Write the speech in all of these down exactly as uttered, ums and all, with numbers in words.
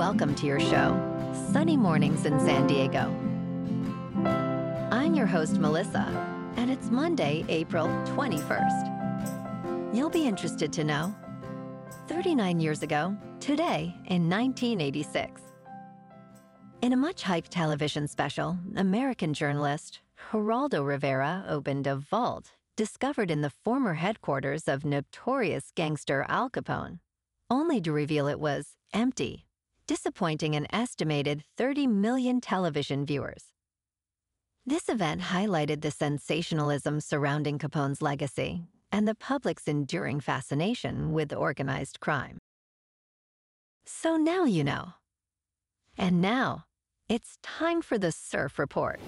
welcome to your show, Sunny Mornings in San Diego. I'm your host, Melissa, and it's Monday, April twenty-first. You'll be interested to know, thirty-nine years ago, today in nineteen eighty-six, in a much-hyped television special, American journalist Geraldo Rivera opened a vault discovered in the former headquarters of notorious gangster Al Capone, only to reveal it was empty, disappointing an estimated thirty million television viewers. This event highlighted the sensationalism surrounding Capone's legacy and the public's enduring fascination with organized crime. So now you know. And now, it's time for the Surf Report.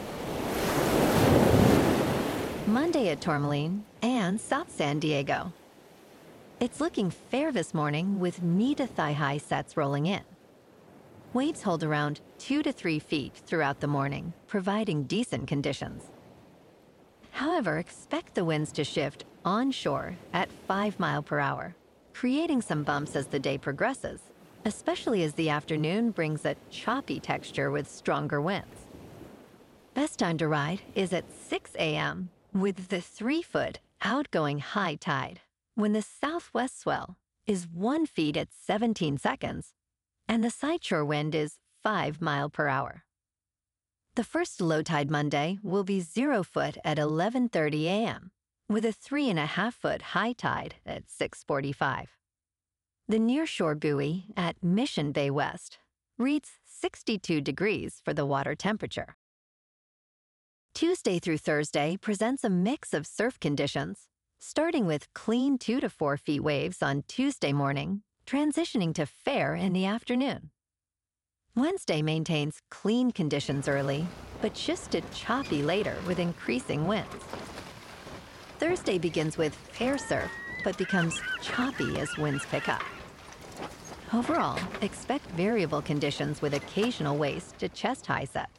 Monday at Tourmaline and South San Diego. It's looking fair this morning with knee to thigh high sets rolling in. Waves hold around two to three feet throughout the morning, providing decent conditions. However, expect the winds to shift onshore at five miles per hour, creating some bumps as the day progresses, especially as the afternoon brings a choppy texture with stronger winds. Best time to ride is at six a.m. with the three-foot outgoing high tide, when the southwest swell is one foot at seventeen seconds, and the sideshore wind is five miles per hour. The first low tide Monday will be zero foot at eleven thirty a.m., with a three and a half foot high tide at six forty-five. The nearshore buoy at Mission Bay West reads sixty-two degrees for the water temperature. Tuesday through Thursday presents a mix of surf conditions, starting with clean two to four feet waves on Tuesday morning, transitioning to fair in the afternoon. Wednesday maintains clean conditions early, but shifts to choppy later with increasing winds. Thursday begins with fair surf, but becomes choppy as winds pick up. Overall, expect variable conditions with occasional waist to chest-high sets.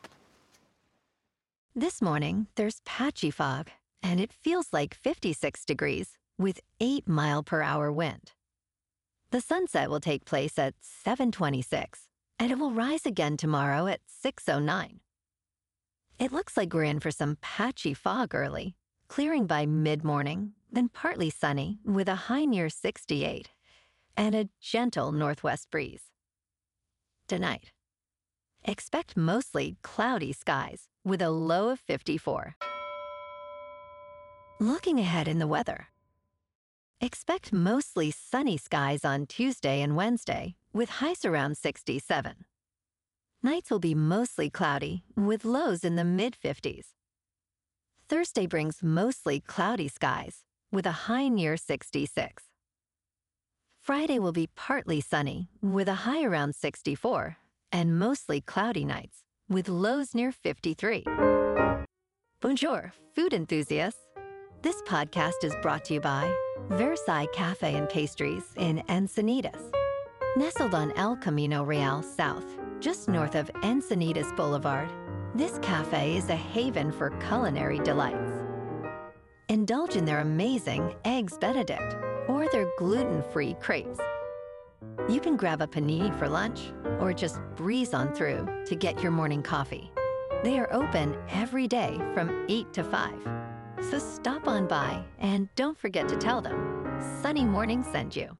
This morning, there's patchy fog, and it feels like fifty-six degrees with eight miles per hour wind. The sunset will take place at seven twenty-six, and it will rise again tomorrow at six oh nine. It looks like we're in for some patchy fog early, clearing by mid-morning, then partly sunny with a high near sixty-eight, and a gentle northwest breeze. Tonight, expect mostly cloudy skies with a low of fifty-four. Looking ahead in the weather, expect mostly sunny skies on Tuesday and Wednesday with highs around sixty-seven. Nights will be mostly cloudy with lows in the mid-fifties. Thursday brings mostly cloudy skies with a high near sixty-six. Friday will be partly sunny with a high around sixty-four and mostly cloudy nights with lows near fifty-three. Bonjour, food enthusiasts. This podcast is brought to you by Versailles Cafe and Pastries in Encinitas. Nestled on El Camino Real South, just north of Encinitas Boulevard, this cafe is a haven for culinary delights. Indulge in their amazing Eggs Benedict or their gluten-free crepes. You can grab a panini for lunch or just breeze on through to get your morning coffee. They are open every day from eight to five. So stop on by and don't forget to tell them Sunny Morning sent you.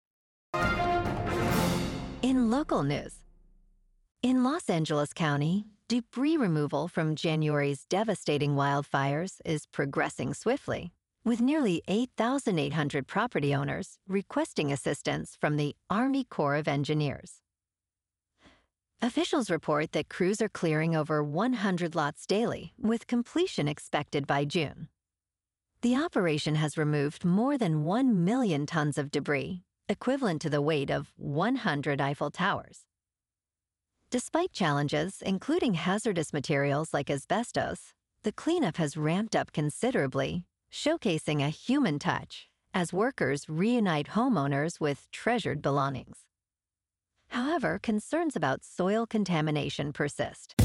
In local news, in Los Angeles County, debris removal from January's devastating wildfires is progressing swiftly, with nearly eight thousand eight hundred property owners requesting assistance from the Army Corps of Engineers. Officials report that crews are clearing over one hundred lots daily, with completion expected by June. The operation has removed more than one million tons of debris, equivalent to the weight of one hundred Eiffel Towers. Despite challenges, including hazardous materials like asbestos, the cleanup has ramped up considerably, showcasing a human touch as workers reunite homeowners with treasured belongings. However, concerns about soil contamination persist.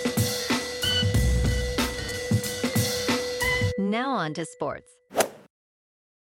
Now on to sports.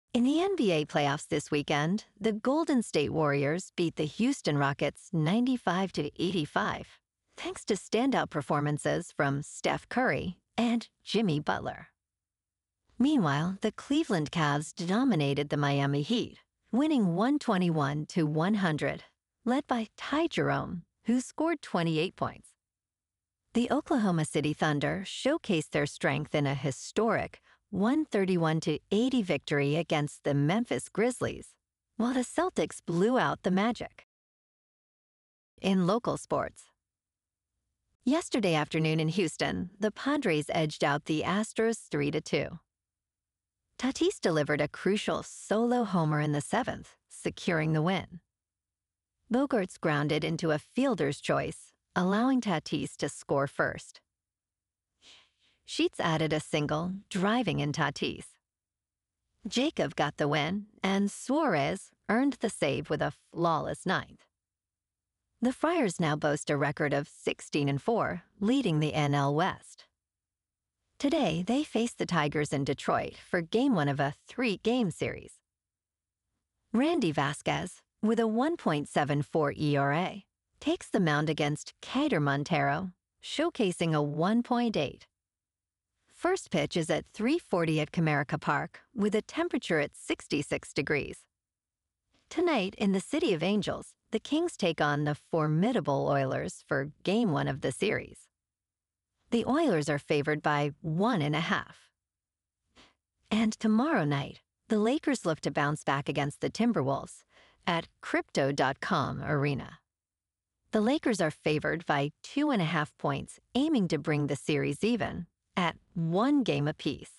In the N B A playoffs this weekend, the Golden State Warriors beat the Houston Rockets ninety-five to eighty-five, thanks to standout performances from Steph Curry and Jimmy Butler. Meanwhile, the Cleveland Cavs dominated the Miami Heat, winning one twenty-one to one hundred, led by Ty Jerome, who scored twenty-eight points. The Oklahoma City Thunder showcased their strength in a historic one thirty-one to eighty victory against the Memphis Grizzlies, while the Celtics blew out the Magic. In local sports, yesterday afternoon in Houston, the Padres edged out the Astros three to two. Tatis delivered a crucial solo homer in the seventh, securing the win. Bogaerts grounded into a fielder's choice, allowing Tatis to score first. Sheets added a single, driving in Tatis. Jacob got the win, and Suarez earned the save with a flawless ninth. The Friars now boast a record of sixteen and four, leading the N L West. Today, they face the Tigers in Detroit for game one of a three-game series. Randy Vasquez, with a one point seven four E R A, takes the mound against Keider Montero, showcasing a one point eight. First pitch is at three forty at Comerica Park, with a temperature at sixty-six degrees. Tonight, in the City of Angels, the Kings take on the formidable Oilers for Game one of the series. The Oilers are favored by one and a half. And tomorrow night, the Lakers look to bounce back against the Timberwolves at Crypto dot com Arena. The Lakers are favored by two and a half points, aiming to bring the series even at one game apiece.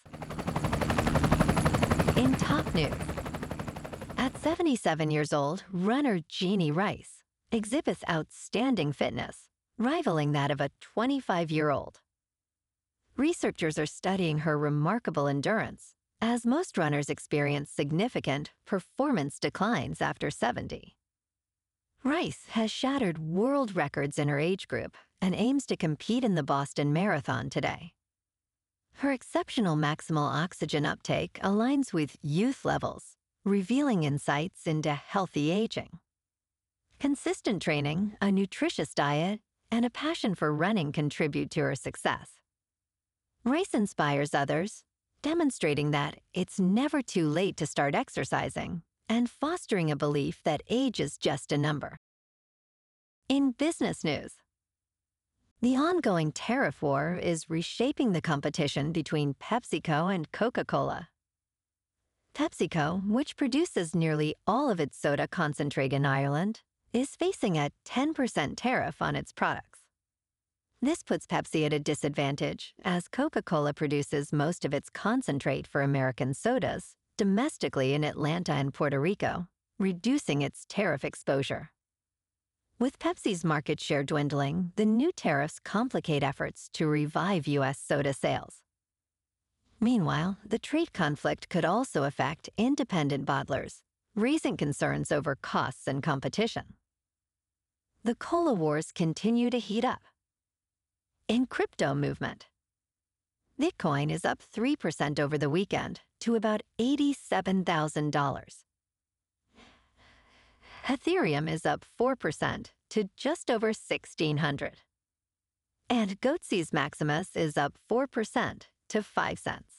In top news, at seventy-seven years old, runner Jeannie Rice exhibits outstanding fitness, rivaling that of a twenty-five-year-old. Researchers are studying her remarkable endurance, as most runners experience significant performance declines after seventy. Rice has shattered world records in her age group and aims to compete in the Boston Marathon today. Her exceptional maximal oxygen uptake aligns with youth levels, revealing insights into healthy aging. Consistent training, a nutritious diet, and a passion for running contribute to her success. Rice inspires others, demonstrating that it's never too late to start exercising and fostering a belief that age is just a number. In business news, the ongoing tariff war is reshaping the competition between PepsiCo and Coca-Cola. PepsiCo, which produces nearly all of its soda concentrate in Ireland, is facing a ten percent tariff on its products. This puts Pepsi at a disadvantage, as Coca-Cola produces most of its concentrate for American sodas domestically in Atlanta and Puerto Rico, reducing its tariff exposure. With Pepsi's market share dwindling, the new tariffs complicate efforts to revive U S soda sales. Meanwhile, the trade conflict could also affect independent bottlers, raising concerns over costs and competition. The cola wars continue to heat up. In crypto movement, Bitcoin is up three percent over the weekend to about eighty-seven thousand dollars. Ethereum is up four percent to just over sixteen hundred dollars. And Goatse's Maximus is up four percent to five cents.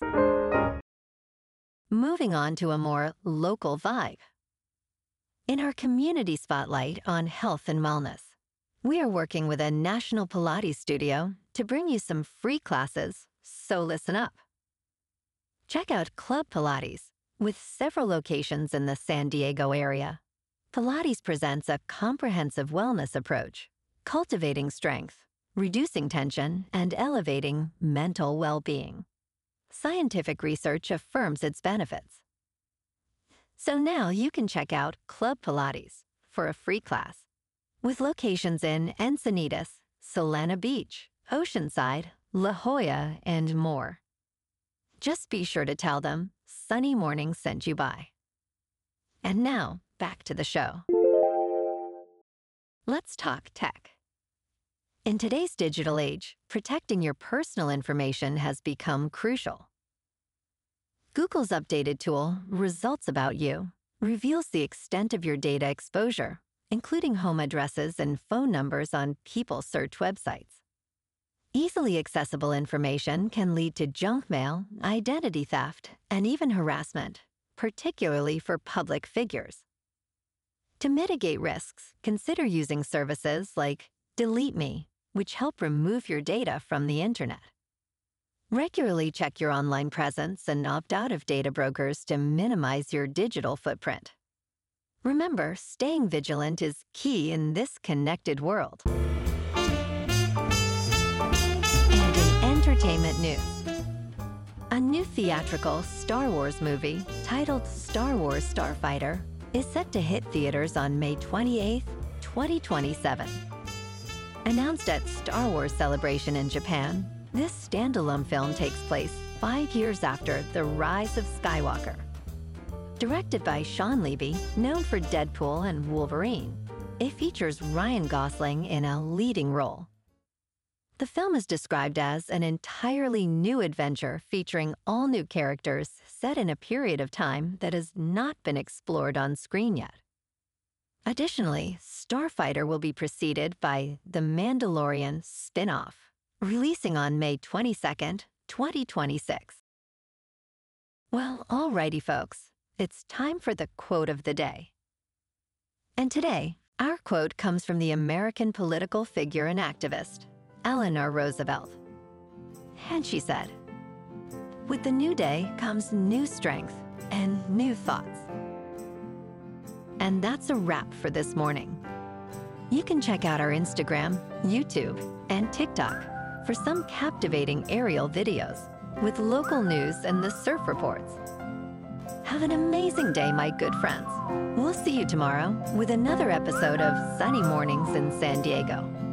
Moving on to a more local vibe. In our community spotlight on health and wellness, we are working with a national Pilates studio to bring you some free classes, so listen up. Check out Club Pilates, with several locations in the San Diego area. Pilates presents a comprehensive wellness approach, cultivating strength, reducing tension, and elevating mental well-being. Scientific research affirms its benefits. So now you can check out Club Pilates for a free class, with locations in Encinitas, Solana Beach, Oceanside, La Jolla, and more. Just be sure to tell them Sunny Morning sent you by. And now, back to the show. Let's talk tech. In today's digital age, protecting your personal information has become crucial. Google's updated tool, Results About You, reveals the extent of your data exposure, including home addresses and phone numbers on people search websites. Easily accessible information can lead to junk mail, identity theft, and even harassment, particularly for public figures. To mitigate risks, consider using services like Delete Me, which help remove your data from the internet. Regularly check your online presence and opt out of data brokers to minimize your digital footprint. Remember, staying vigilant is key in this connected world. And in entertainment news, a new theatrical Star Wars movie titled Star Wars Starfighter is set to hit theaters on May twenty-eighth, twenty twenty-seven. Announced at Star Wars Celebration in Japan, this standalone film takes place five years after The Rise of Skywalker. Directed by Sean Levy, known for Deadpool and Wolverine, it features Ryan Gosling in a leading role. The film is described as an entirely new adventure featuring all new characters set in a period of time that has not been explored on screen yet. Additionally, Starfighter will be preceded by The Mandalorian spin-off, releasing on May twenty-second, twenty twenty-six. Well, alrighty folks, it's time for the quote of the day. And today, our quote comes from the American political figure and activist, Eleanor Roosevelt. And she said, "With the new day comes new strength and new thoughts." And that's a wrap for this morning. You can check out our Instagram, YouTube, and TikTok for some captivating aerial videos with local news and the surf reports. Have an amazing day, my good friends. We'll see you tomorrow with another episode of Sunny Mornings in San Diego.